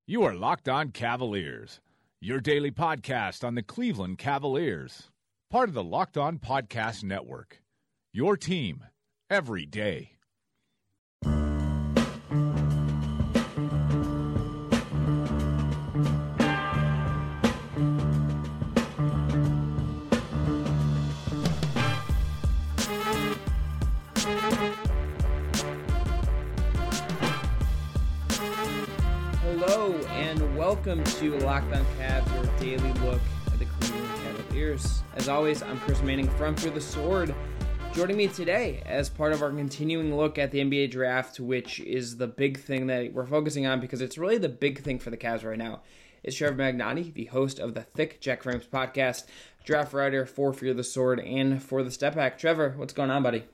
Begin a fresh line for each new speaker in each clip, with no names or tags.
You are Locked On Cavaliers, your daily podcast on the Cleveland Cavaliers. Part of the Locked On Podcast Network, your team every day.
Hello and welcome to Locked On Cavs, your daily look at the Cleveland Cavaliers. As always, I'm Chris Manning from For the Sword. Joining me today as part of our continuing look at the NBA draft, which is the big thing that we're focusing on because it's really the big thing for the Cavs right now, is Trevor Magnani, the host of the Thick Jack Frames podcast, draft writer for Fear the Sword and for the Step Back. Trevor, what's going on, buddy?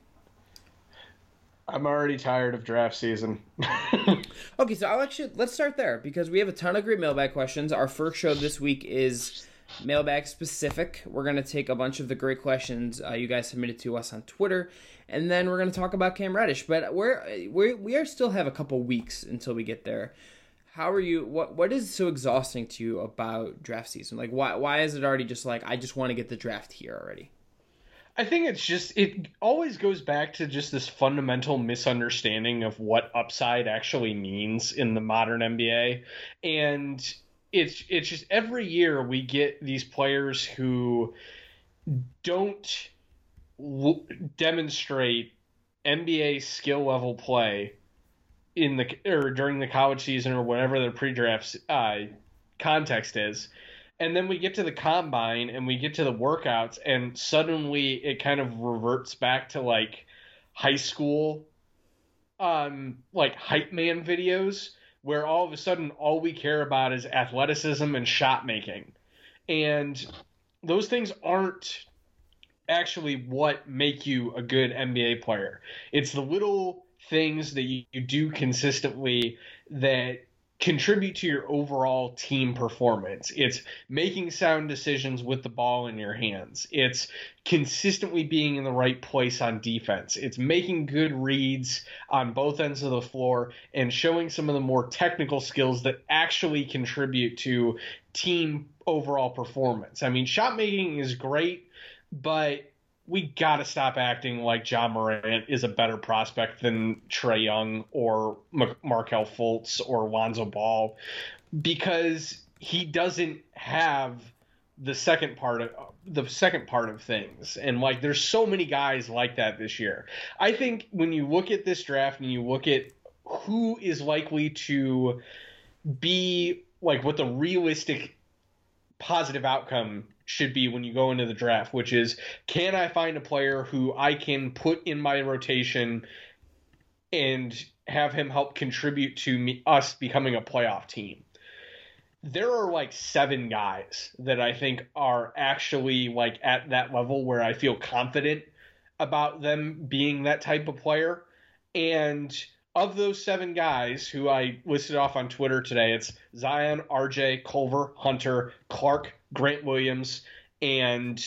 I'm already tired of draft season.
Okay, so let's start there because we have a ton of great mailbag questions. Our first show this week is mailbag specific. We're going to take a bunch of the great questions you guys submitted to us on Twitter, and then we're going to talk about Cam Reddish. But we are still have a couple weeks until we get there. How are you? What is so exhausting to you about draft season? Like, why is it already just like I just want to get the draft here already?
I think it always goes back to just this fundamental misunderstanding of what upside actually means in the modern NBA. And it's just every year we get these players who don't demonstrate NBA skill level play during the college season or whatever the pre-draft context is. And then we get to the combine and we get to the workouts and suddenly it kind of reverts back to like high school, like hype man videos where all of a sudden all we care about is athleticism and shot making. And those things aren't actually what make you a good NBA player. It's the little things that you do consistently that contribute to your overall team performance. It's making sound decisions with the ball in your hands. It's consistently being in the right place on defense. It's making good reads on both ends of the floor and showing some of the more technical skills that actually contribute to team overall performance. I mean, shot making is great, but we got to stop acting like Ja Morant is a better prospect than Trae Young or Markelle Fultz or Lonzo Ball because he doesn't have the second part of things. And like there's so many guys like that this year. I think when you look at this draft and you look at who is likely to be like what the realistic positive outcome should be when you go into the draft, which is, can I find a player who I can put in my rotation and have him help contribute to us becoming a playoff team? There are like 7 guys that I think are actually like at that level where I feel confident about them being that type of player. And of those 7 guys who I listed off on Twitter today, it's Zion, RJ, Culver, Hunter, Clark, Grant Williams, and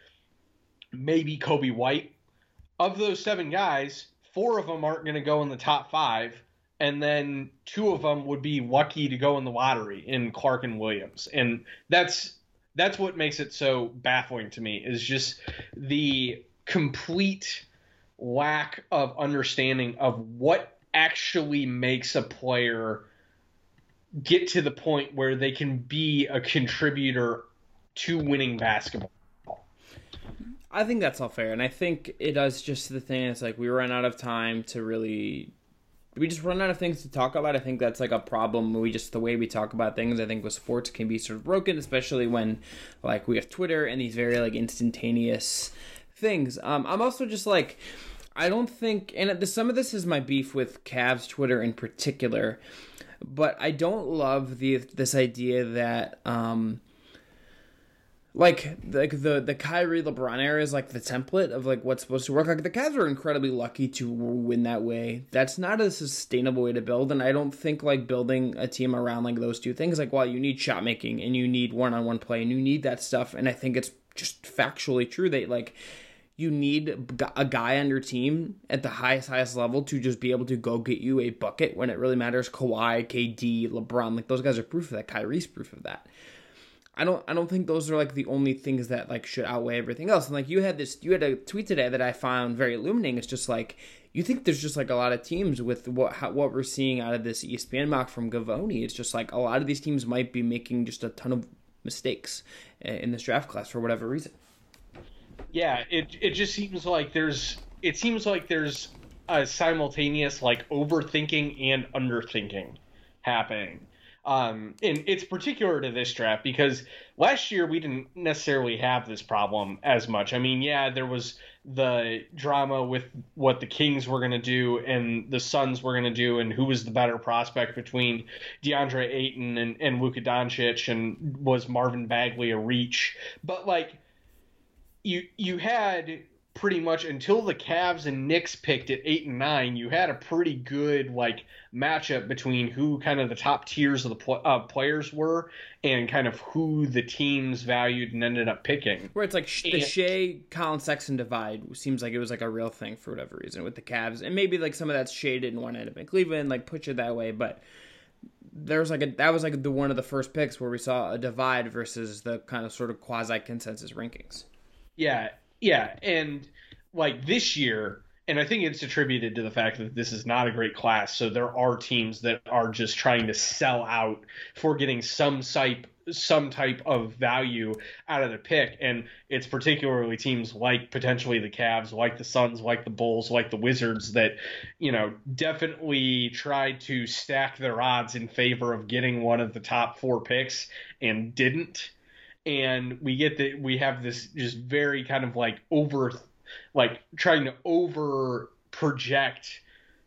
maybe Kobe White. Of those 7 guys, 4 of them aren't going to go in the top 5, and then 2 of them would be lucky to go in the lottery in Clark and Williams. And that's what makes it so baffling to me, is just the complete lack of understanding of what actually makes a player get to the point where they can be a contributor to winning basketball.
I think that's all fair, and I think it does just the thing. It's like we run out of time we just run out of things to talk about. I think that's like a problem. The way we talk about things, I think with sports can be sort of broken, especially when like we have Twitter and these very like instantaneous things. I'm also just like, I don't think, and some of this is my beef with Cavs Twitter in particular, but I don't love this idea that the Kyrie LeBron era is like the template of like what's supposed to work. Like the Cavs are incredibly lucky to win that way. That's not a sustainable way to build, and I don't think like building a team around like those two things, like while you need shot making and you need one-on-one play and you need that stuff, and I think it's just factually true that like you need a guy on your team at the highest level to just be able to go get you a bucket when it really matters. Kawhi, KD, LeBron, like those guys are proof of that. Kyrie's proof of that. I don't think those are like the only things that like should outweigh everything else. And like you had a tweet today that I found very illuminating. It's just like, you think there's just like a lot of teams with what we're seeing out of this ESPN mock from Gavoni. It's just like a lot of these teams might be making just a ton of mistakes in this draft class for whatever reason.
Yeah, it just seems like there's a simultaneous like overthinking and underthinking happening. And it's particular to this draft because last year we didn't necessarily have this problem as much. I mean, yeah, there was the drama with what the Kings were going to do and the Suns were going to do and who was the better prospect between DeAndre Ayton and Luka Doncic, and was Marvin Bagley a reach. But like you had pretty much until the Cavs and Knicks picked at 8 and 9, you had a pretty good like matchup between who kind of the top tiers of the players were and kind of who the teams valued and ended up picking.
Where it's like the Shea, Colin Sexton divide seems like it was like a real thing for whatever reason with the Cavs, and maybe like some of that's Shea didn't want to end up in Cleveland, like push it that way, but there was that was like the one of the first picks where we saw a divide versus the kind of sort of quasi consensus rankings.
Yeah, and like this year, and I think it's attributed to the fact that this is not a great class, so there are teams that are just trying to sell out for getting some type of value out of the pick, and it's particularly teams like potentially the Cavs, like the Suns, like the Bulls, like the Wizards that, you know, definitely tried to stack their odds in favor of getting one of the top 4 picks and didn't. And we have this just very kind of like trying to over project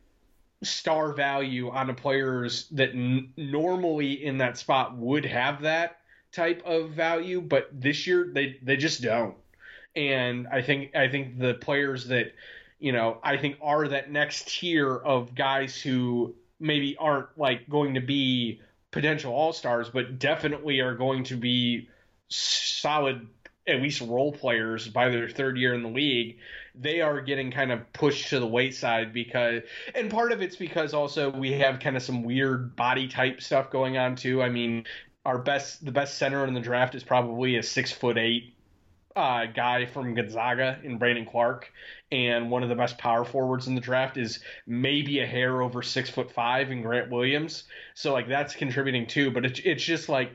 star value on the players that normally in that spot would have that type of value, but this year they just don't. And I think the players that, you know, I think are that next tier of guys who maybe aren't like going to be potential all-stars, but definitely are going to be solid, at least role players by their third year in the league, they are getting kind of pushed to the wayside because, and part of it's because also we have kind of some weird body type stuff going on too. I mean, the best center in the draft is probably a 6'8" guy from Gonzaga in Brandon Clark, and one of the best power forwards in the draft is maybe a hair over 6'5" in Grant Williams. So like that's contributing too, but it's just like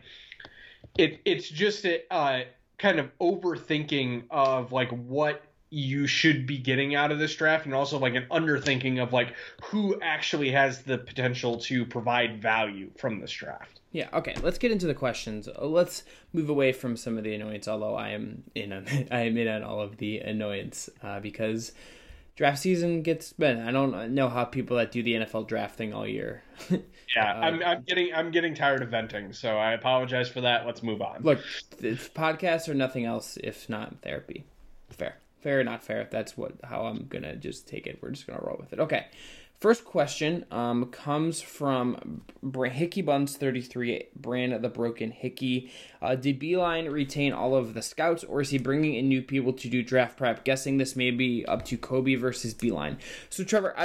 it's just a kind of overthinking of like what you should be getting out of this draft, and also like an underthinking of like who actually has the potential to provide value from this draft.
Yeah, okay, let's get into the questions. Let's move away from some of the annoyance, although I am in on all of the annoyance because draft season gets spent. I don't know how people that do the NFL draft thing all year.
Yeah, I'm getting tired of venting, so I apologize for that. Let's move on.
Look, podcasts are nothing else if not therapy. Fair or not fair. That's how I'm gonna just take it. We're just gonna roll with it. Okay. First question comes from Hickey Buns 33, Brand the Broken Hickey. Did Beeline retain all of the scouts, or is he bringing in new people to do draft prep? Guessing this may be up to Kobe versus Beeline. So Trevor,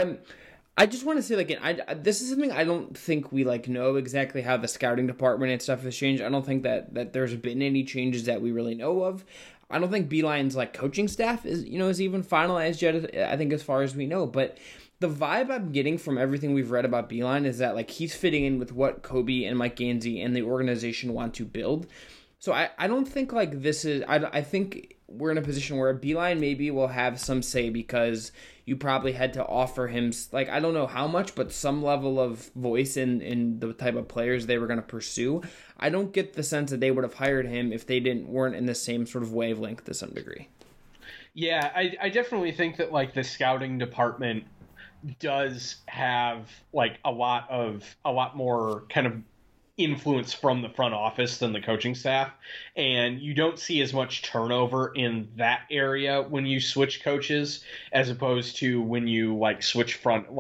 I just want to say, like, this is something I don't think we like know exactly how the scouting department and stuff has changed. I don't think that there's been any changes that we really know of. I don't think Beeline's like coaching staff is even finalized yet, I think, as far as we know. But the vibe I'm getting from everything we've read about Beeline is that like he's fitting in with what Kobe and Mike Gansey and the organization want to build. So I don't think like this is, I think we're in a position where Beeline maybe will have some say because you probably had to offer him, like, I don't know how much, but some level of voice in the type of players they were going to pursue. I don't get the sense that they would have hired him if they weren't in the same sort of wavelength to some degree.
Yeah, I definitely think that like the scouting department does have like a lot more kind of influence from the front office than the coaching staff, and you don't see as much turnover in that area when you switch coaches as opposed to when you like switch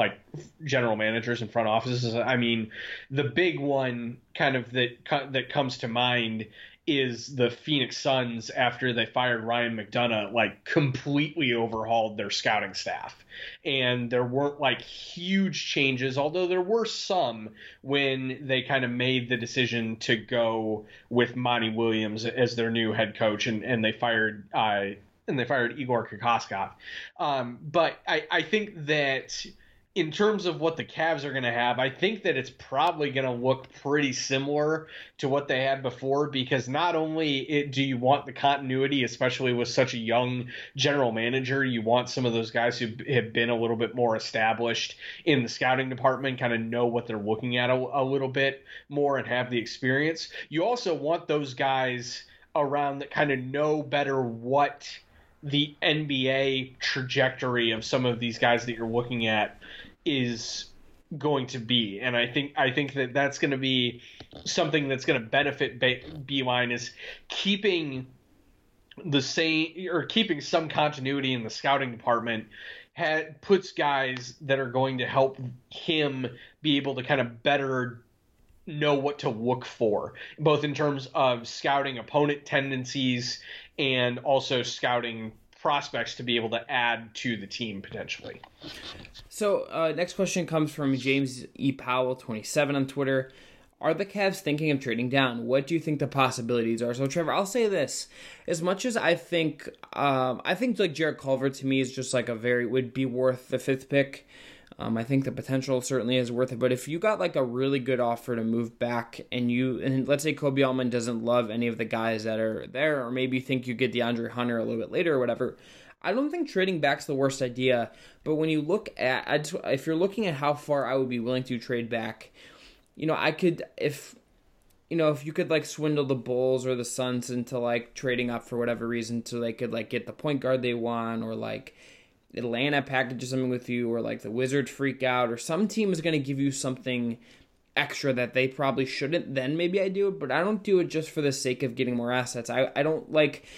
general managers and front offices. I mean, the big one kind of that comes to mind is the Phoenix Suns, after they fired Ryan McDonough, like completely overhauled their scouting staff. And there weren't like huge changes, although there were some when they kind of made the decision to go with Monty Williams as their new head coach, and they fired Igor Kokoskov. But I think that in terms of what the Cavs are going to have, I think that it's probably going to look pretty similar to what they had before, because not only do you want the continuity, especially with such a young general manager, you want some of those guys who have been a little bit more established in the scouting department, kind of know what they're looking at a little bit more and have the experience. You also want those guys around that kind of know better what the NBA trajectory of some of these guys that you're looking at is going to be. And I think that that's going to be something that's going to benefit Beilein, is keeping the same, or keeping some continuity in the scouting department, puts guys that are going to help him be able to kind of better know what to look for, both in terms of scouting opponent tendencies and also scouting prospects to be able to add to the team potentially.
So next question comes from James E. Powell 27 on Twitter. Are the Cavs thinking of trading down? What do you think the possibilities are? So Trevor, I'll say this: as much as I think like Jarrett Culver to me is just like would be worth the 5th pick. I think the potential certainly is worth it. But if you got like a really good offer to move back, and let's say Kobe Allman doesn't love any of the guys that are there, or maybe you think you get DeAndre Hunter a little bit later or whatever, I don't think trading back's the worst idea. But when you look at, if you're looking at how far I would be willing to trade back, if you could like swindle the Bulls or the Suns into like trading up for whatever reason, so they could like get the point guard they want, or like Atlanta packages something with you, or like the Wizards freak out, or some team is going to give you something extra that they probably shouldn't, then maybe I do it. But I don't do it just for the sake of getting more assets. I don't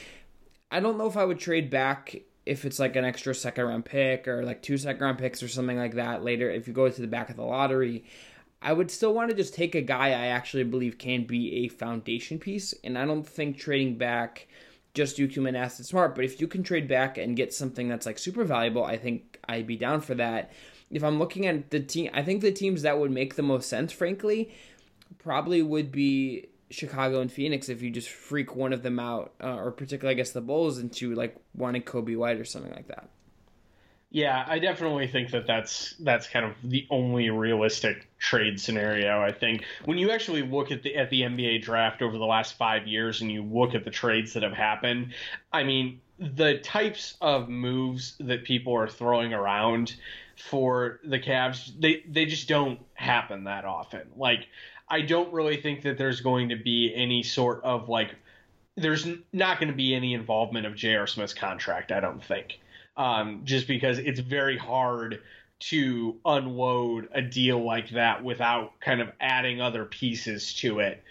know if I would trade back if it's like an extra 2nd round pick, or like 2 2nd round picks or something like that later. If you go to the back of the lottery, I would still want to just take a guy I actually believe can be a foundation piece. And I don't think trading back just due to an asset smart. But if you can trade back and get something that's like super valuable, I think I'd be down for that. If I'm looking at the team, I think the teams that would make the most sense, frankly, probably would be Chicago and Phoenix, if you just freak one of them out, or particularly, I guess, the Bulls into like wanting Kobe White or something like that.
Yeah, I definitely think that that's kind of the only realistic trade scenario. I think when you actually look at the NBA draft over the last 5 years and you look at the trades that have happened, I mean, the types of moves that people are throwing around for the Cavs, they just don't happen that often. Like, I don't really think that there's going to be any sort of like, there's not going to be any involvement of J.R. Smith's contract, I don't think. Just because it's very hard to unload a deal like that without kind of adding other pieces to it,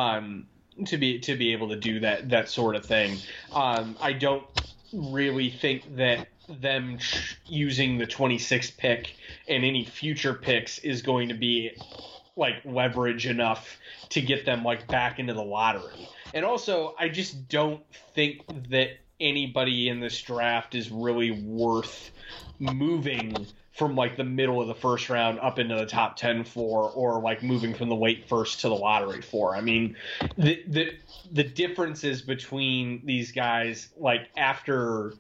to be able to do that sort of thing. I don't really think that them using the 26th pick and any future picks is going to be like leverage enough to get them like back into the lottery. And also, I just don't think that anybody in this draft is really worth moving from like the middle of the 1st round up into the top 10 for, or like moving from the late 1st to the lottery for. I mean, the differences between these guys, like after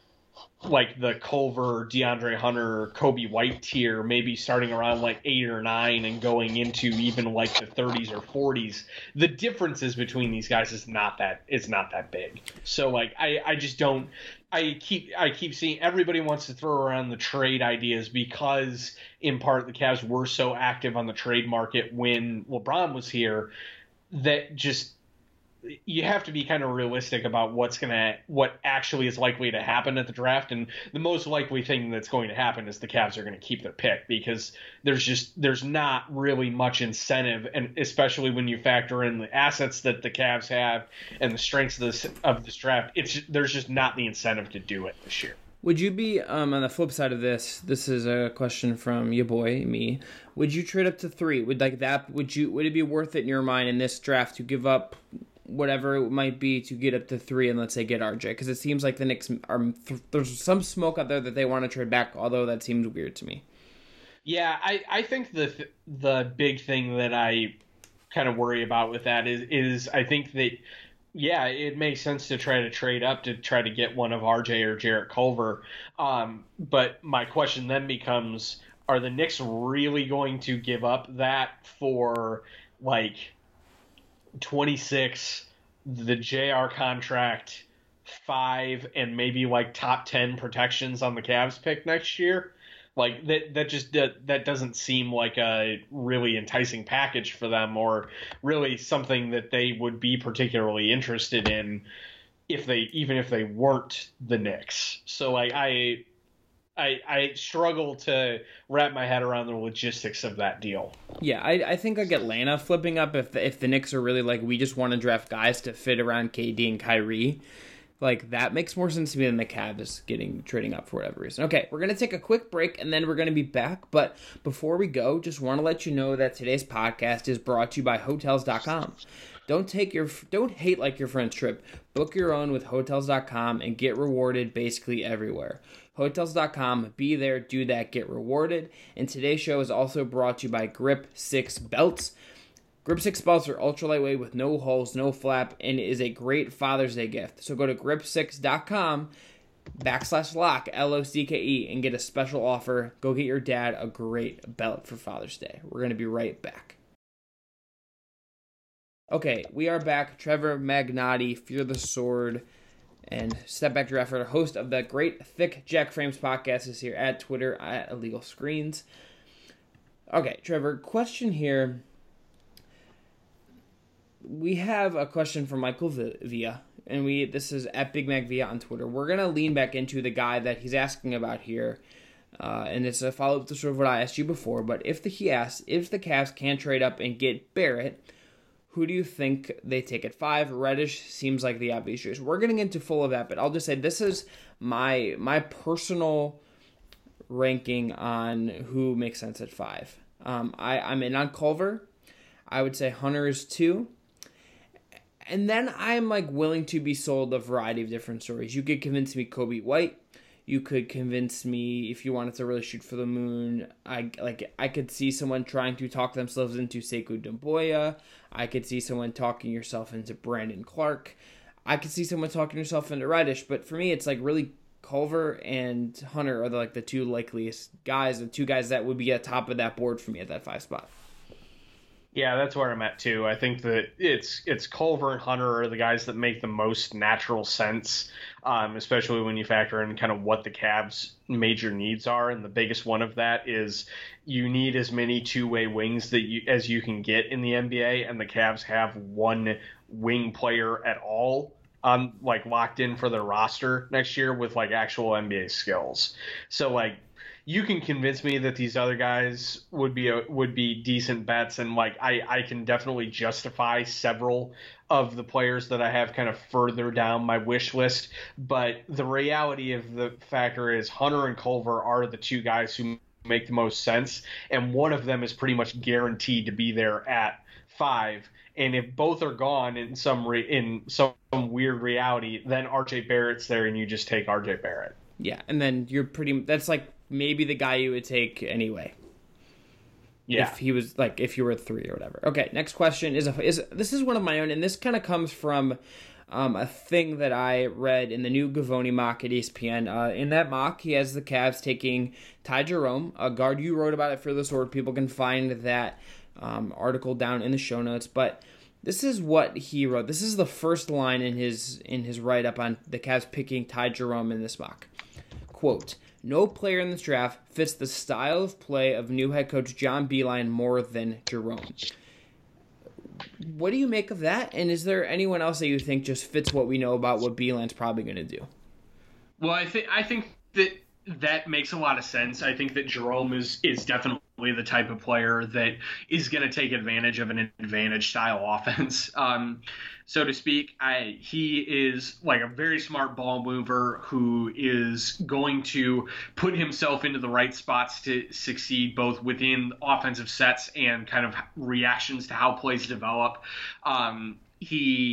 like the Culver, DeAndre Hunter, Kobe White tier, maybe starting around like 8 or 9 and going into even like the 30s or 40s, the differences between these guys is not that big. So like I just don't. I keep seeing everybody wants to throw around the trade ideas because in part the Cavs were so active on the trade market when LeBron was here, that just you have to be kind of realistic about what actually is likely to happen at the draft. And the most likely thing that's going to happen is the Cavs are going to keep their pick, because there's not really much incentive. And especially when you factor in the assets that the Cavs have and the strengths of this draft, there's just not the incentive to do it this year.
Would you be, on the flip side of this is a question from your boy, me, would you trade up to 3? Would it be worth it in your mind in this draft to give up whatever it might be to get up to 3 and let's say get RJ? Because it seems like the Knicks are there's some smoke out there that they want to trade back, although that seems weird to me.
Yeah, I think the big thing that I kind of worry about with that is I think that, yeah, it makes sense to try to trade up to try to get one of RJ or Jarrett Culver. But my question then becomes, are the Knicks really going to give up that for like 26, the JR contract, 5, and maybe like top 10 protections on the Cavs pick next year? Like that doesn't seem like a really enticing package for them, or really something that they would be particularly interested in even if they weren't the Knicks. So like I struggle to wrap my head around the logistics of that deal.
Yeah, I think like Atlanta flipping up if the Knicks are really like, we just want to draft guys to fit around KD and Kyrie. Like, that makes more sense to me than the Cavs trading up for whatever reason. Okay, we're going to take a quick break, and then we're going to be back. But before we go, just want to let you know that today's podcast is brought to you by Hotels.com. Don't hate like your friend's trip. Book your own with Hotels.com and get rewarded basically everywhere. Hotels.com, be there, do that, get rewarded. And today's show is also brought to you by Grip 6 Belts. Grip 6 belts are ultra lightweight with no holes, no flap, and is a great Father's Day gift. So go to grip6.com/lock, LOCKE, and get a special offer. Go get your dad a great belt for Father's Day. We're going to be right back. Okay, we are back. Trevor Magnotti, Fear the Sword, and Step Back Drafter, host of the great Thick Jack Frames podcast, is here at Twitter at Illegal Screens. Okay, Trevor, question here. We have a question from Michael Villa, and this is at Big Mac Villa on Twitter. We're going to lean back into the guy that he's asking about here, and it's a follow-up to sort of what I asked you before, but if the Cavs can trade up and get Barrett, who do you think they take at 5? Reddish seems like the obvious choice. We're getting into full of that, but I'll just say this is my personal ranking on who makes sense at 5. I'm in on Culver. I would say Hunter is 2. And then I'm like willing to be sold a variety of different stories. You could convince me Kobe White. You could convince me, if you wanted to really shoot for the moon, I could see someone trying to talk themselves into Sekou Doumbouya. I could see someone talking yourself into Brandon Clark. I could see someone talking yourself into Reddish. But for me, it's like really Culver and Hunter are the two likeliest guys, the two guys that would be at top of that board for me at that 5 spot.
Yeah, that's where I'm at too. I think that it's Culver and Hunter are the guys that make the most natural sense, especially when you factor in kind of what the Cavs' major needs are. And the biggest one of that is you need as many two-way wings as you can get in the NBA, and the Cavs have one wing player at all locked in for their roster next year with actual NBA skills. So you can convince me that these other guys would be decent bets, and I can definitely justify several of the players that I have kind of further down my wish list. But the reality of the factor is Hunter and Culver are the two guys who make the most sense, and one of them is pretty much guaranteed to be there at 5. And if both are gone in some weird reality, then RJ Barrett's there, and you just take RJ Barrett.
Yeah, and then that's maybe the guy you would take anyway.
Yeah.
If you were 3 or whatever. Okay, next question is this is one of my own, and this kind of comes from a thing that I read in the new Gavoni mock at ESPN. In that mock, he has the Cavs taking Ty Jerome, a guard. You wrote about it for the Sword. People can find that article down in the show notes, but this is what he wrote. This is the first line in his write-up on the Cavs picking Ty Jerome in this mock. Quote, "No player in this draft fits the style of play of new head coach John Beilein more than Jerome." What do you make of that? And is there anyone else that you think just fits what we know about what Beilein's probably going to do?
Well, I think that makes a lot of sense. I think that Jerome is definitely the type of player that is going to take advantage of an advantage style offense, so to speak. He is a very smart ball mover who is going to put himself into the right spots to succeed both within offensive sets and kind of reactions to how plays develop. He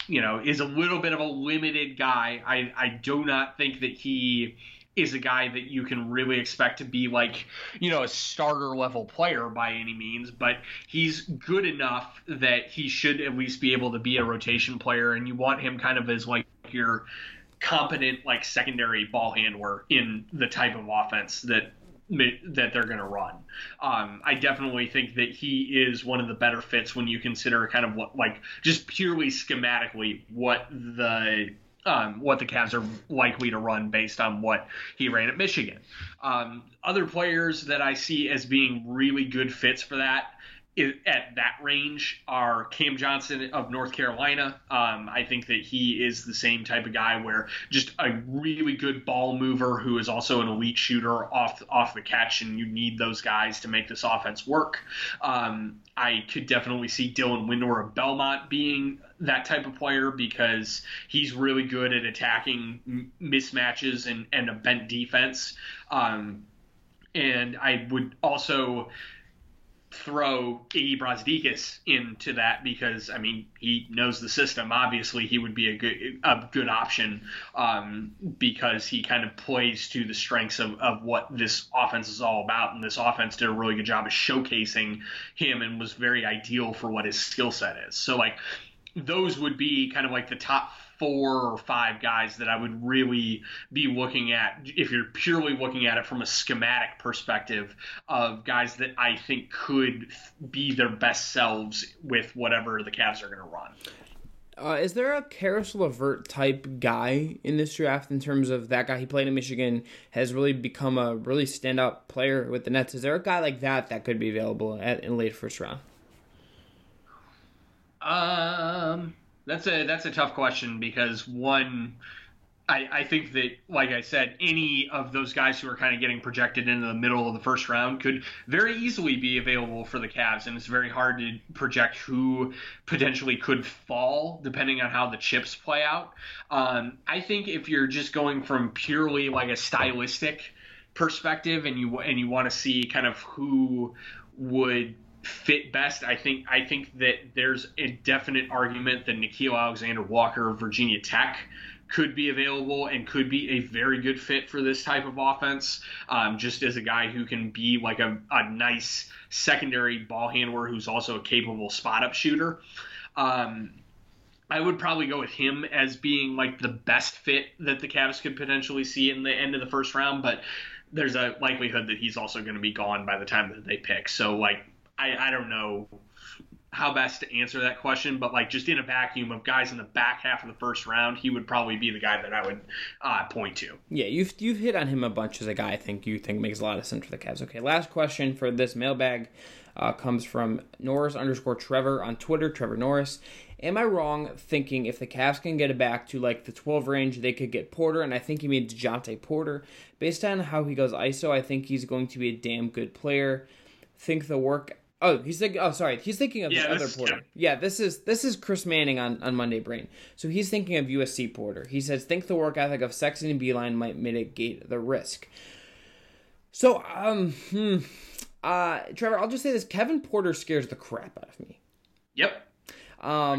is a little bit of a limited guy. I do not think that he is a guy that you can really expect to be like, a starter level player by any means, but he's good enough that he should at least be able to be a rotation player, and you want him kind of as like your competent like secondary ball handler in the type of offense that they're going to run. I definitely think that he is one of the better fits when you consider kind of what, like, just purely schematically what the Cavs are likely to run based on what he ran at Michigan. Other players that I see as being really good fits for that at that range are Cam Johnson of North Carolina. I think that he is the same type of guy where just a really good ball mover who is also an elite shooter off the catch, and you need those guys to make this offense work. I could definitely see Dylan Windor of Belmont being that type of player because he's really good at attacking mismatches and a bent defense. And I would also throw Iggy Brazdeikis into that because, I mean, he knows the system. Obviously, he would be a good option because he kind of plays to the strengths of what this offense is all about. And this offense did a really good job of showcasing him and was very ideal for what his skill set is. So, like, those would be kind of like the top 4 or 5 guys that I would really be looking at if you're purely looking at it from a schematic perspective of guys that I think could be their best selves with whatever the Cavs are going to run.
Is there a Karis LeVert type guy in this draft in terms of that guy? He played in Michigan, has really become a really standout player with the Nets. Is there a guy like that could be available in late first round?
That's a tough question because I think that, like I said, any of those guys who are kind of getting projected into the middle of the first round could very easily be available for the Cavs, and it's very hard to project who potentially could fall depending on how the chips play out. I think if you're just going from purely like a stylistic perspective and you want to see kind of who would fit best, I think that there's a definite argument that Nickeil Alexander-Walker of Virginia Tech could be available and could be a very good fit for this type of offense, just as a guy who can be like a nice secondary ball handler who's also a capable spot-up shooter. I would probably go with him as being like the best fit that the Cavs could potentially see in the end of the first round, but there's a likelihood that he's also going to be gone by the time that they pick. So, like, I don't know how best to answer that question, but like just in a vacuum of guys in the back half of the first round, he would probably be the guy that I would point to.
Yeah, you've hit on him a bunch as a guy you think makes a lot of sense for the Cavs. Okay, last question for this mailbag comes from Norris_Trevor on Twitter, Trevor Norris. Am I wrong thinking if the Cavs can get it back to like the 12 range, they could get Porter, and I think he made DeJounte Porter. Based on how he goes ISO, I think he's going to be a damn good player. Think the work... he's thinking of the other Porter. Yeah, this is Chris Manning on Monday Brain. So he's thinking of USC Porter. He says, think the work ethic of Sexton and Beeline might mitigate the risk. So, Trevor, I'll just say this. Kevin Porter scares the crap out of me.
Yep.
I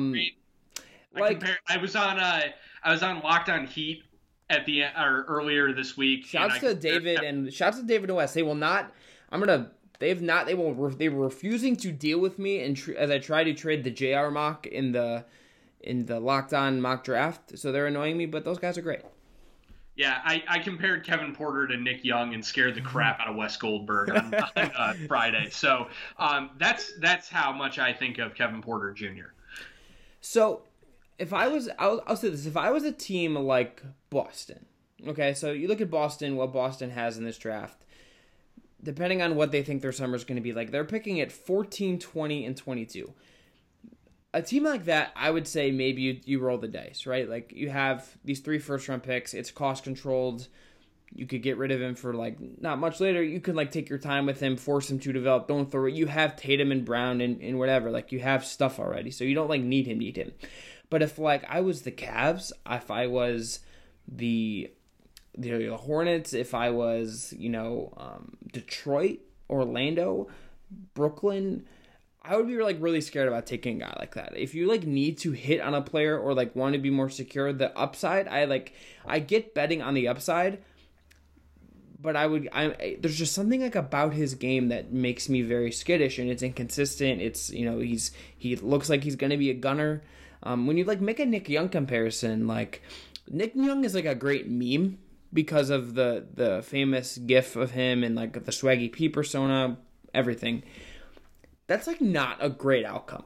was on Locked On Heat at the earlier this week.
Shouts to David West. They will not. They were refusing to deal with me, and as I try to trade the JR mock in the Locked On mock draft, so they're annoying me. But those guys are great.
Yeah, I compared Kevin Porter to Nick Young and scared the crap out of Wes Goldberg on Friday. So that's how much I think of Kevin Porter Jr.
So I'll say this: if I was a team like Boston, okay, so you look at Boston, what Boston has in this draft. Depending on what they think their summer is going to be like, they're picking at 14, 20, and 22. A team like that, I would say maybe you roll the dice, right? Like, you have these 3 first-round picks. It's cost-controlled. You could get rid of him for, like, not much later. You could, like, take your time with him, force him to develop. Don't throw it. You have Tatum and Brown and whatever. Like, you have stuff already. So you don't, like, need him. But if, like, I was the Cavs, if I was the Hornets, if I was, Detroit, Orlando, Brooklyn, I would be like really scared about taking a guy like that. If you like need to hit on a player or like want to be more secure, the upside, I get betting on the upside, but there's just something like about his game that makes me very skittish, and it's inconsistent. It's, you know, he looks like he's going to be a gunner. When you like make a Nick Young comparison, like Nick Young is like a great meme because of the famous gif of him and like the Swaggy P persona, everything. That's like not a great outcome.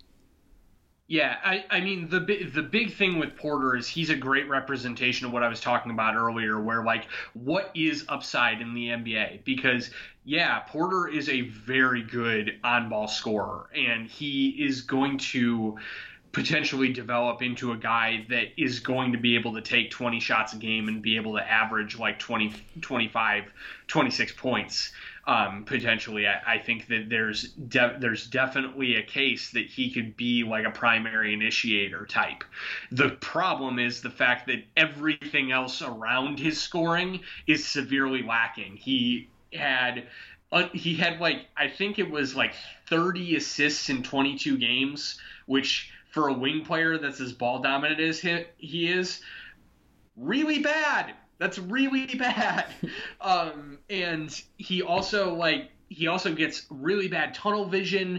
Yeah, I mean, the big thing with Porter is he's a great representation of what I was talking about earlier, where, like, what is upside in the NBA? Because, yeah, Porter is a very good on-ball scorer, and he is going to potentially develop into a guy that is going to be able to take 20 shots a game and be able to average, like, 20, 25, 26 points. Potentially, I think that there's definitely a case that he could be like a primary initiator type. The problem is the fact that everything else around his scoring is severely lacking. He had like, I think it was like 30 assists in 22 games, which for a wing player that's as ball dominant as he is, really bad. That's really bad. And he also gets really bad tunnel vision.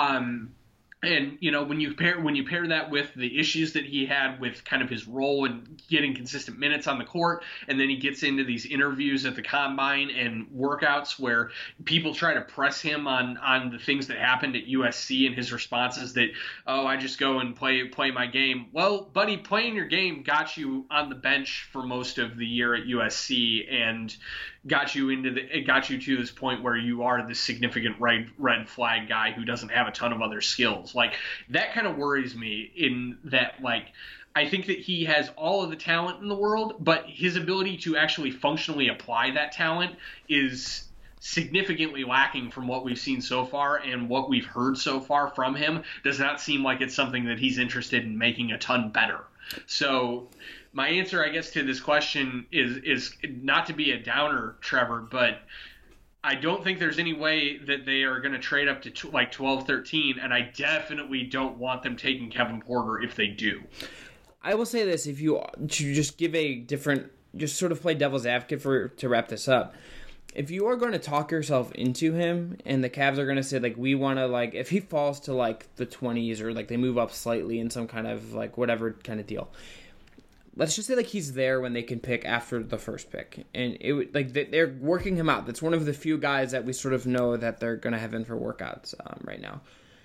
And, you know, when you pair that with the issues that he had with kind of his role and getting consistent minutes on the court, and then he gets into these interviews at the combine and workouts where people try to press him on the things that happened at USC, and his response is that, oh, I just go and play my game. Well, buddy, playing your game got you on the bench for most of the year at USC and got you to this point where you are the significant red flag guy who doesn't have a ton of other skills. Like, that kind of worries me, in that, like, I think that he has all of the talent in the world, but his ability to actually functionally apply that talent is significantly lacking from what we've seen so far, and what we've heard so far from him does not seem like it's something that he's interested in making a ton better. So my answer, I guess, to this question is not to be a downer, Trevor, but I don't think there's any way that they are going to trade up to like 12, 13, and I definitely don't want them taking Kevin Porter if they do.
I will say this, if you to just give a different, just sort of play devil's advocate to wrap this up. If you are going to talk yourself into him, and the Cavs are going to say, like, we want to, like, if he falls to, like, the 20s, or, like, they move up slightly in some kind of, like, whatever kind of deal, let's just say, like, he's there when they can pick after the first pick. And, they're working him out. That's one of the few guys that we sort of know that they're going to have in for workouts right now.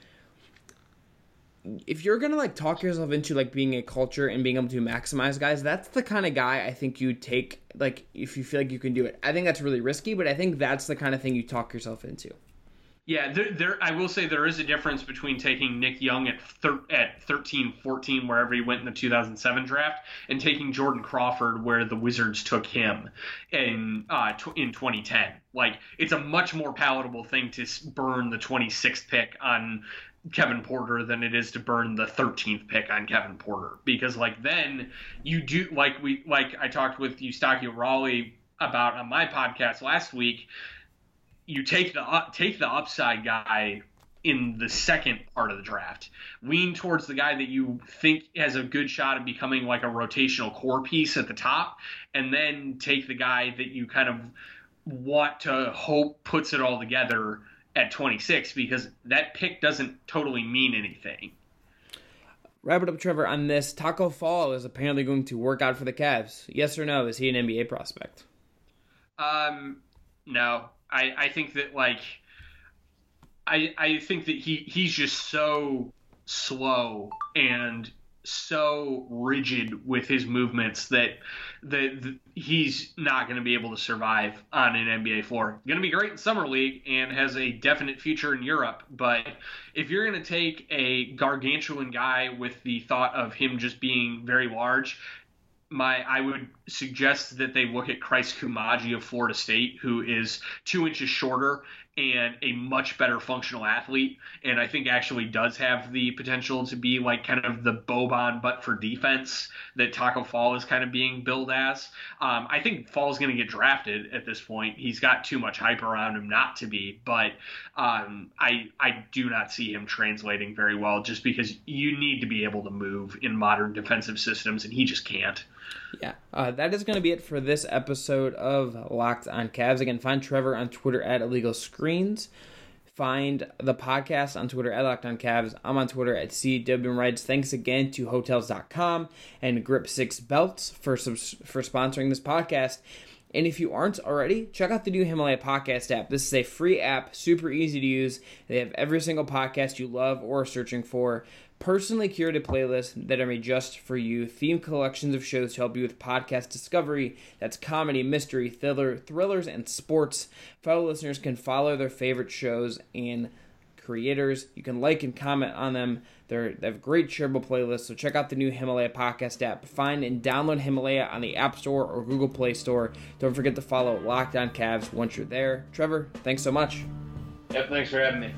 If you're going to, like, talk yourself into, like, being a culture and being able to maximize guys, that's the kind of guy I think you take, like, if you feel like you can do it. I think that's really risky, but I think that's the kind of thing you talk yourself into.
Yeah, I will say there is a difference between taking Nick Young at 13, 14, wherever he went in the 2007 draft, and taking Jordan Crawford where the Wizards took him in 2010. Like, it's a much more palatable thing to burn the 26th pick on Kevin Porter than it is to burn the 13th pick on Kevin Porter, because, like, then you do, like I talked with Eustachio Raleigh about on my podcast last week, you take the upside guy in the second part of the draft, lean towards the guy that you think has a good shot at becoming like a rotational core piece at the top, and then take the guy that you kind of want to hope puts it all together at 26, because that pick doesn't totally mean anything.
Wrap it up, Trevor, on this. Taco Fall is apparently going to work out for the Cavs. Yes or no? Is he an NBA prospect?
No. I think that, like, I think that he's just so slow and so rigid with his movements that he's not going to be able to survive on an NBA floor. Going to be great in Summer League and has a definite future in Europe, but if you're going to take a gargantuan guy with the thought of him just being very large, I would suggests that they look at Christ Kumaji of Florida State, who is 2 inches shorter and a much better functional athlete, and I think actually does have the potential to be like kind of the Boban but for defense that Taco Fall is kind of being billed as. I think Fall is going to get drafted at this point. He's got too much hype around him not to be, but I do not see him translating very well just because you need to be able to move in modern defensive systems, and he just can't.
Yeah, that is going to be it for this episode of Locked on Cavs. Again, find Trevor on Twitter at Illegal Screens. Find the podcast on Twitter at Locked on Cavs. I'm on Twitter at CWReds. Thanks again to Hotels.com and Grip 6 Belts for sponsoring this podcast. And if you aren't already, check out the new Himalaya Podcast app. This is a free app, super easy to use. They have every single podcast you love or are searching for. Personally curated playlists that are made just for you. Themed collections of shows to help you with podcast discovery. That's comedy, mystery, thrillers, and sports. Fellow listeners can follow their favorite shows and creators. You can like and comment on them. They have great shareable playlists, so check out the new Himalaya Podcast app. Find and download Himalaya on the App Store or Google Play Store. Don't forget to follow Locked on Cavs once you're there. Trevor, thanks so much.
Yep, thanks for having me.